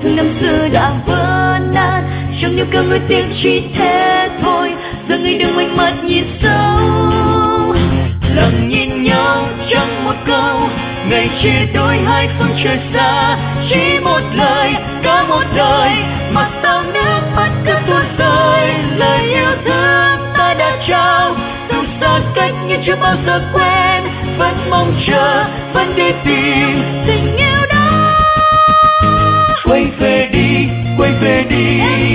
thương năm xưa đã vỡ nát, trong những cơn mưa tiếng chỉ thế thôi. Giờ người đừng ngoảnh mặt nhìn sâu, lặng nhìn nhau chẳng một câu, ngày chia đôi hai phương trời xa. Chỉ một lời, cả một đời, mà sao nước mắt cứ tuôn rơi. Lời yêu thương ta đã trao, dù xa cách nhưng chưa bao giờ quên. Vẫn mong chờ, vẫn đi tìm tình yêu đó. Quay về đi, quay về đi,